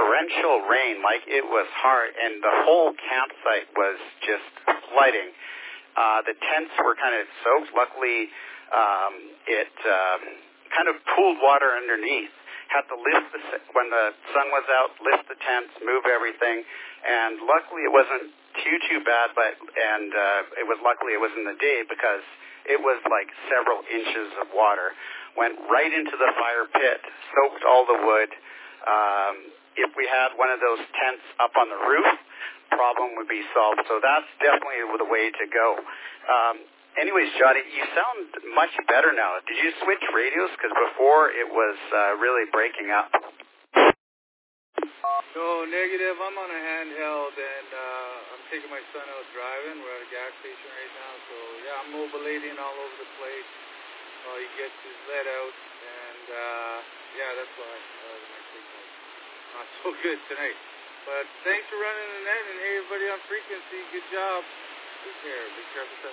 torrential rain, like it was hard, and the whole campsite was just flooding. The tents were kind of soaked. Luckily, it kind of pooled water underneath. Had to lift when the sun was out, lift the tents, move everything, and luckily it wasn't too bad. It was luckily it was in the day because it was like several inches of water. Went right into the fire pit, soaked all the wood. If we had one of those tents up on the roof, problem would be solved. So that's definitely the way to go. Anyways, Johnny, you sound much better now. Did you switch radios? Because before it was really breaking up. No, negative. I'm on a handheld, and I'm taking my son out driving. We're at a gas station right now, so yeah, I'm mobilating all over the place while he gets his lead out, and yeah, that's why my signal's not so good tonight. But thanks for running the net, and hey, everybody on frequency, good job. Take care. Be careful.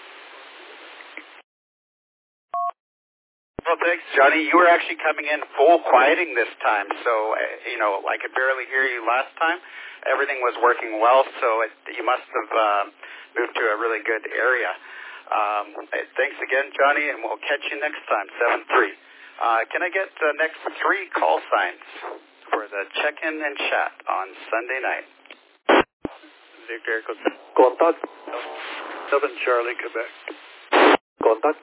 Well, thanks, Johnny. You were actually coming in full quieting this time, so, I could barely hear you last time. Everything was working well, so you must have moved to a really good area. Thanks again, Johnny, and we'll catch you next time, 7-3. Can I get the next 3 call signs for the check-in and chat on Sunday night? Victor Echo. Contact. 7 Charlie, Quebec. Contact.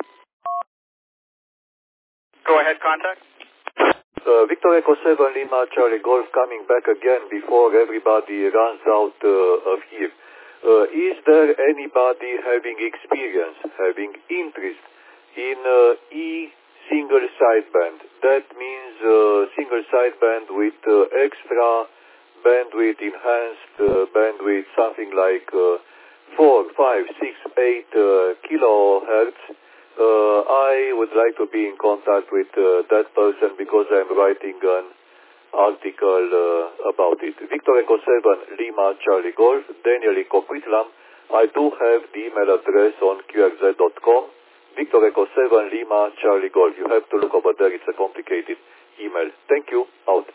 Go ahead, contact. Victor Echo 7 Lima Charlie Golf coming back again before everybody runs out of here. Is there anybody having experience, having interest in single sideband? That means single sideband with extra bandwidth, enhanced bandwidth, something like 4, 5, 6, 8 kilohertz. I would like to be in contact with that person because I'm writing an article about it. Victor Echo 7 Lima Charlie Golf, Daniel Echo Quitlam. I do have the email address on qrz.com. Victor Echo 7 Lima Charlie Golf. You have to look over there. It's a complicated email. Thank you. Out.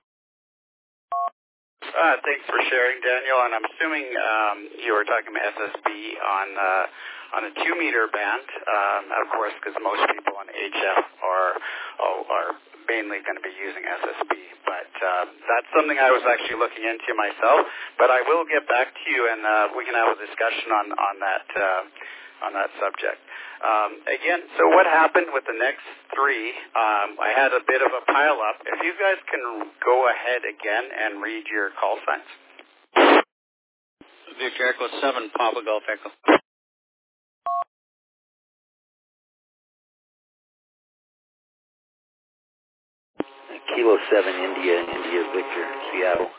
Thanks for sharing, Daniel. And I'm assuming you were talking about SSB on a 2-meter band, of course, because most people on HF are mainly going to be using SSB. But that's something I was actually looking into myself. But I will get back to you, and we can have a discussion on that subject. Again, so what happened with the next 3? I had a bit of a pile-up. If you guys can go ahead again and read your call signs. Victor Echo 7, Papa Golf Echo. Kilo 7, India Victor, Seattle.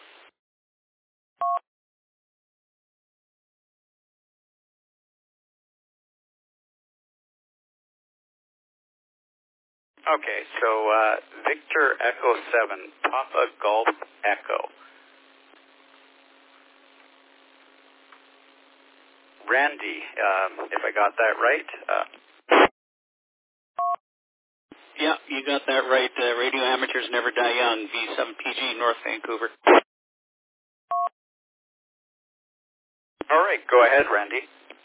Okay, so Victor Echo 7, Papa Golf Echo. Randy, if I got that right. Yeah, you got that right. Radio Amateurs Never Die Young, V7PG, North Vancouver. All right, go ahead, Randy.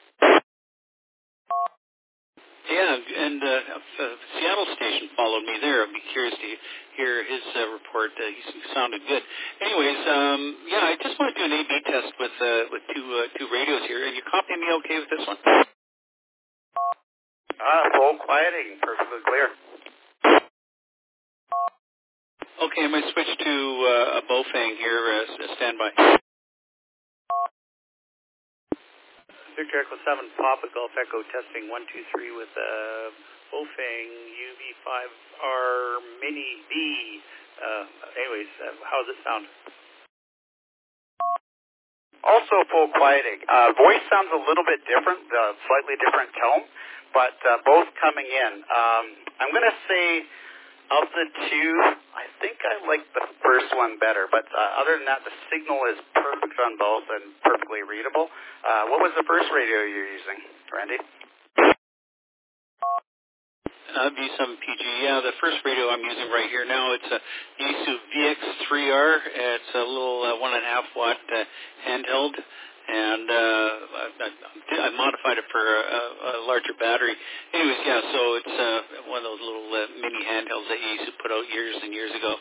Yeah, and Seattle station followed me there. I'd be curious to hear his report. He sounded good. Anyways, I just want to do an A/B test with two radios here. Are you copying me okay with this one? Full quieting, perfectly clear. Okay, I'm going to switch to a Bofang here. Stand by. Victor Echo 7, Papa Golf Echo, testing 1, 2, 3 with Bofang UV5R Mini B. Anyways, how does it sound? Also full quieting. Voice sounds a little bit different, slightly different tone, but both coming in. I'm going to say of the 2, I think I like the first one better, but other than that, the signal is perfect on both and perfectly readable. What was the first radio you're using, Randy? V7 PG. Yeah, the first radio I'm using right here now, it's a Yaesu VX3R. It's a little 1.5 watt handheld, and I modified it for a larger battery. Anyways, yeah, so it's one of those little mini handhelds that Yaesu put out years and years ago.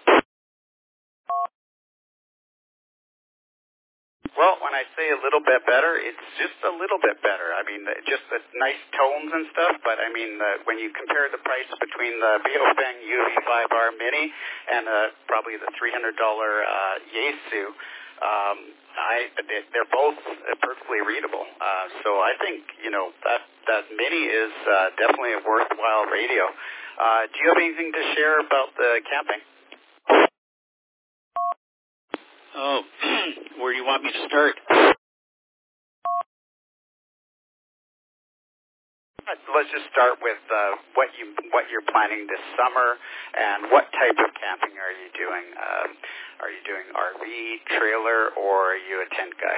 Well, when I say a little bit better, it's just a little bit better. I mean, just the nice tones and stuff, but I mean, when you compare the price between the Baofeng UV5R Mini and probably the $300 Yaesu, they're both perfectly readable. So I think, that Mini is definitely a worthwhile radio. Do you have anything to share about the camping? Oh, where do you want me to start? Let's just start with what you're planning this summer, and what type of camping are you doing? Are you doing RV, trailer, or are you a tent guy?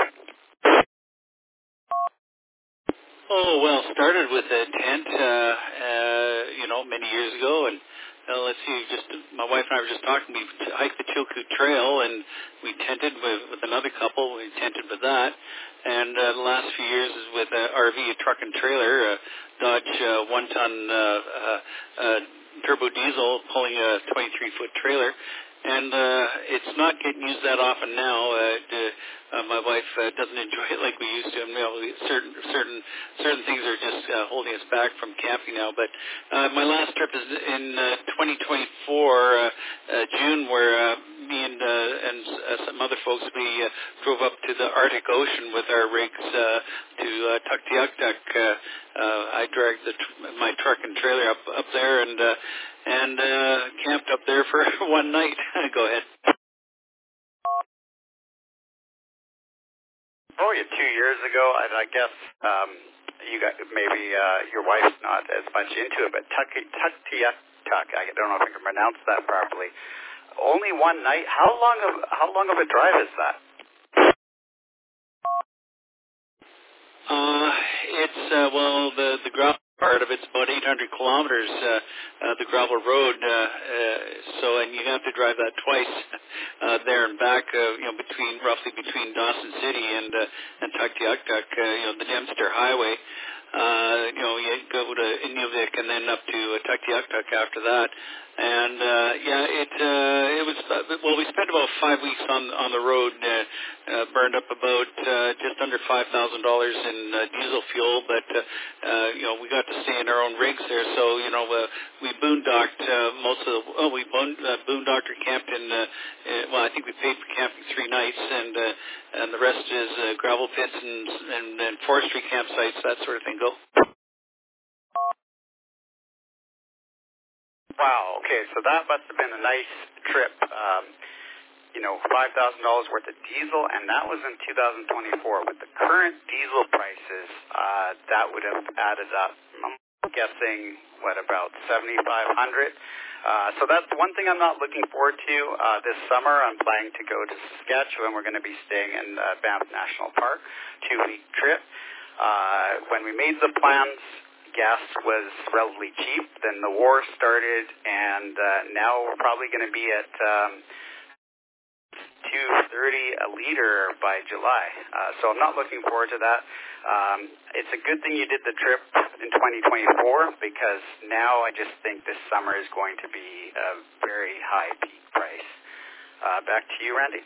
Oh, well, started with a tent, many years ago, and let's see, my wife and I were just talking. We hiked the Chilkoot Trail, and we tented with another couple. We tented with that, and the last few years is with an RV, a truck and trailer, a Dodge 1-ton turbo diesel pulling a 23-foot trailer. And it's not getting used that often now. My wife doesn't enjoy it like we used to. Certain things are just holding us back from camping now. But my last trip is in 2024, June, where me and some other folks, we drove up to the Arctic Ocean with our rigs to Tuktoyaktuk. I dragged my truck and trailer up there and camped up there for one night. Go ahead. Oh, yeah, 2 years ago, I guess you got maybe your wife's not as much into it, but Tuktoyaktuk, I don't know if I can pronounce that properly. Only one night. How long of a drive is that? It's the gravel part of it's about 800 kilometers, the gravel road. And you have to drive that twice there and back. Roughly between Dawson City and Tuktoyaktuk. The Dempster Highway. You go to Inuvik and then up to Tuktoyaktuk after that. And it was we spent about 5 weeks on the road, burned up about just under $5,000 in diesel fuel, but we got to stay in our own rigs there. So we boondocked boondocked or camped in. I think we paid for camping 3 nights, and the rest is gravel pits and forestry campsites, that sort of thing. Go. Wow, okay, so that must have been a nice trip. $5,000 worth of diesel, and that was in 2024. With the current diesel prices, that would have added up, I'm guessing, about $7,500? So that's one thing I'm not looking forward to this summer. I'm planning to go to Saskatchewan. We're going to be staying in Banff National Park, 2-week trip. When we made the plans, gas was relatively cheap. Then the war started, and now we're probably going to be at $2.30 a liter by July. So I'm not looking forward to that. It's a good thing you did the trip in 2024, because now I just think this summer is going to be a very high peak price. Back to you, Randy.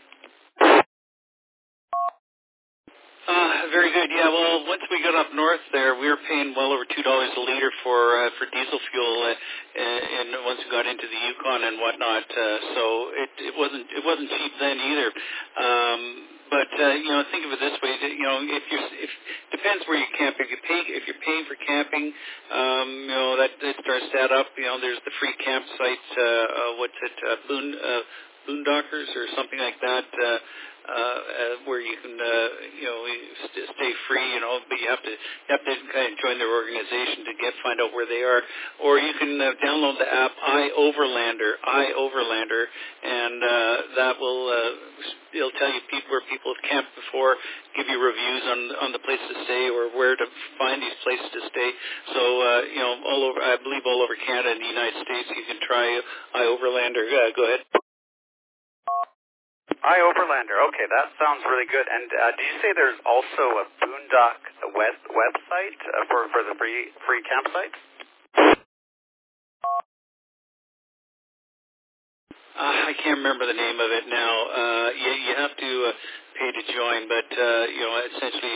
Very good. Yeah, well, once we got up north there, we were paying well over $2 a liter for diesel fuel, and once we got into the Yukon and whatnot, so it wasn't cheap then either. But think of it this way: if depends where you camp. If you're paying for camping, that starts to add up. There's the free campsites. Boondockers or something like that. where you can stay free, but you have to kind of join their organization to find out where they are, or you can download the app iOverlander, and that will it'll tell you where people have camped before, give you reviews on the place to stay or where to find these places to stay. So all over, I believe all over Canada and the United States, you can try iOverlander. Go ahead. iOverlander. Okay, that sounds really good. And did you say there's also a Boondock website for the free campsites? I can't remember the name of it now. You have to pay to join, but essentially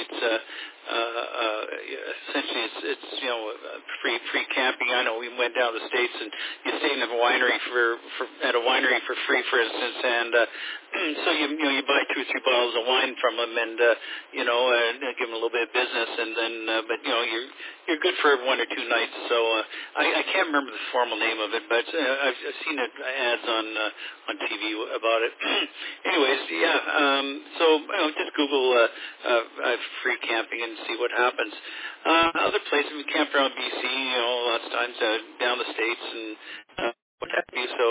it's free camping. I know we went down to the States and you stay in a winery for free, for instance, and so you buy 2 or 3 bottles of wine from them, and give them a little bit of business, and then but you're good for 1 or 2 nights. So I can't remember the formal name of it, but I've seen ads on TV about it. Anyways, so just Google free camping and see what happens. Other places, we camped around BC, lots of times down the States and what have you. So,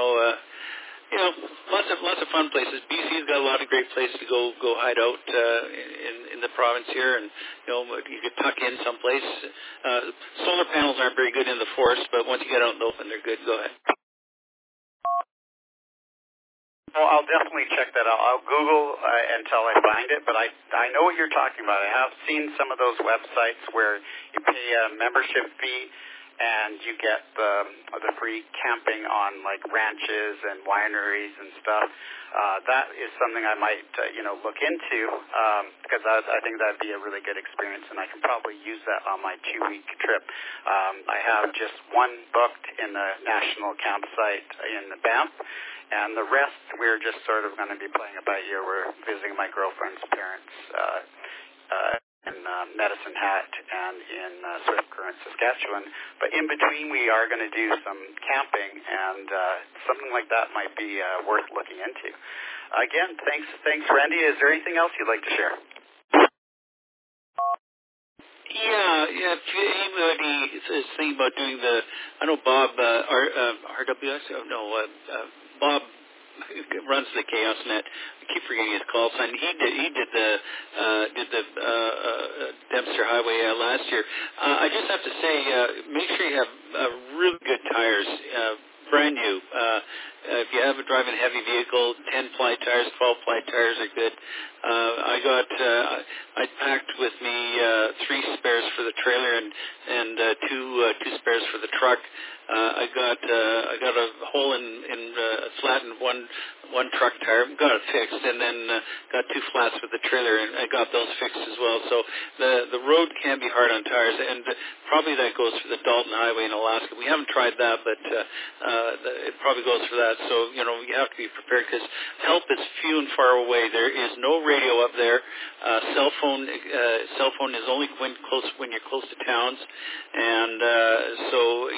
lots of fun places. BC's got a lot of great places to go hide out in the province here, and you could tuck in someplace. Solar panels aren't very good in the forest, but once you get out in the open, they're good. Go ahead. Well, I'll definitely check that out. I'll Google until I find it, but I know what you're talking about. I have seen some of those websites where you pay a membership fee and you get the free camping on like ranches and wineries and stuff. That is something I might look into because I think that'd be a really good experience, and I can probably use that on my 2-week trip. I have just one booked in the national campsite in the Banff. And the rest, we're just sort of going to be playing it by ear. We're visiting my girlfriend's parents in Medicine Hat and in Swift Current, Saskatchewan. But in between, we are going to do some camping, and something like that might be worth looking into. Again, thanks, Randy. Is there anything else you'd like to share? Yeah. If anybody is thinking about doing I know Bob RWS. Bob runs the Chaos Net. I keep forgetting his call sign. He did the Dempster Highway last year. I just have to say, make sure you have really good tires, brand new. If you have a driving heavy vehicle, 10-ply tires, 12-ply tires are good. I packed with me 3 spares for the trailer and two spares for the truck. I got a hole in flattened one truck tire, got it fixed, and then got 2 flats with the trailer, and I got those fixed as well. So the road can be hard on tires, and probably that goes for the Dalton Highway in Alaska. We haven't tried that, but it probably goes for that. So you have to be prepared because help is few and far away. There is no radio up there. Cell phone is only when you're close to towns, and so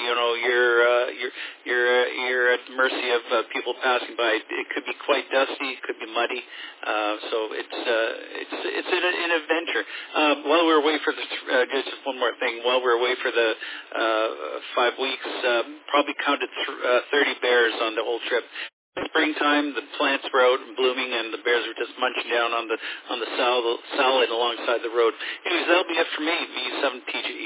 you're at the mercy of people passing by. It could be quite dusty. It could be muddy. So it's an adventure. While we were away for just one more thing. While we were away for the 5 weeks, probably counted 30 bears on the whole trip. Springtime, the plants were out and blooming, and the bears were just munching down on the salad alongside the road. Anyways, that'll be it for me. V7TGE.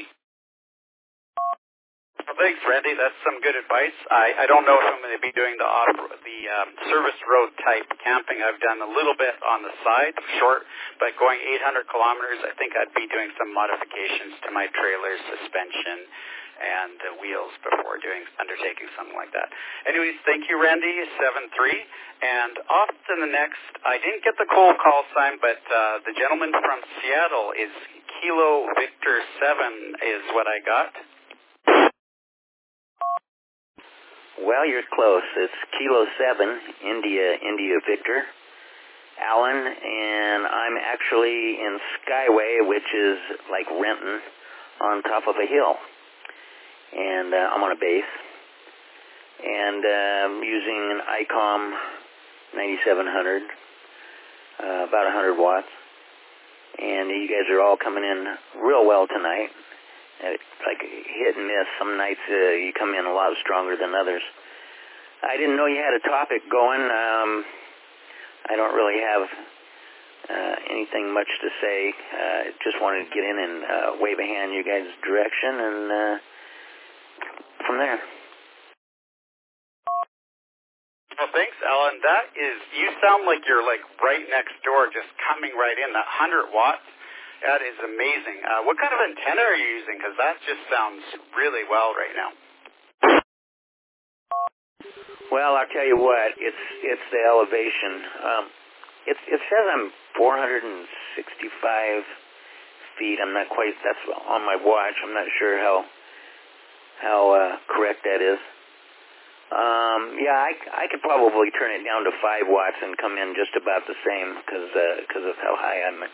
Well, thanks, Randy. That's some good advice. I don't know if I'm going to be doing the service road type camping. I've done a little bit on the side, short, but going 800 kilometers, I think I'd be doing some modifications to my trailer, suspension, and wheels before undertaking something like that. Anyways, thank you, Randy, 7-3. And off to the next, I didn't get the cold call sign, but the gentleman from Seattle is Kilo Victor 7 is what I got. Well, you're close. It's Kilo 7, India Victor, Alan, and I'm actually in Skyway, which is like Renton, on top of a hill. And I'm on a base, and using an ICOM 9700. about 100 watts. And you guys are all coming in real well tonight. It's like hit and miss. Some nights you come in a lot stronger than others. I didn't know you had a topic going. I don't really have anything much to say. Just wanted to get in and wave a hand in you guys' direction, and from there. Well, thanks, Alan. You sound like you're like right next door, just coming right in. That 100 watts, that is amazing. What kind of antenna are you using? Because that just sounds really well right now. Well, I'll tell you what, it's the elevation. It says I'm 465 feet. I'm not quite, that's on my watch. I'm not sure how correct that is. Yeah, I could probably turn it down to 5 watts and come in just about the same because of how high I'm at.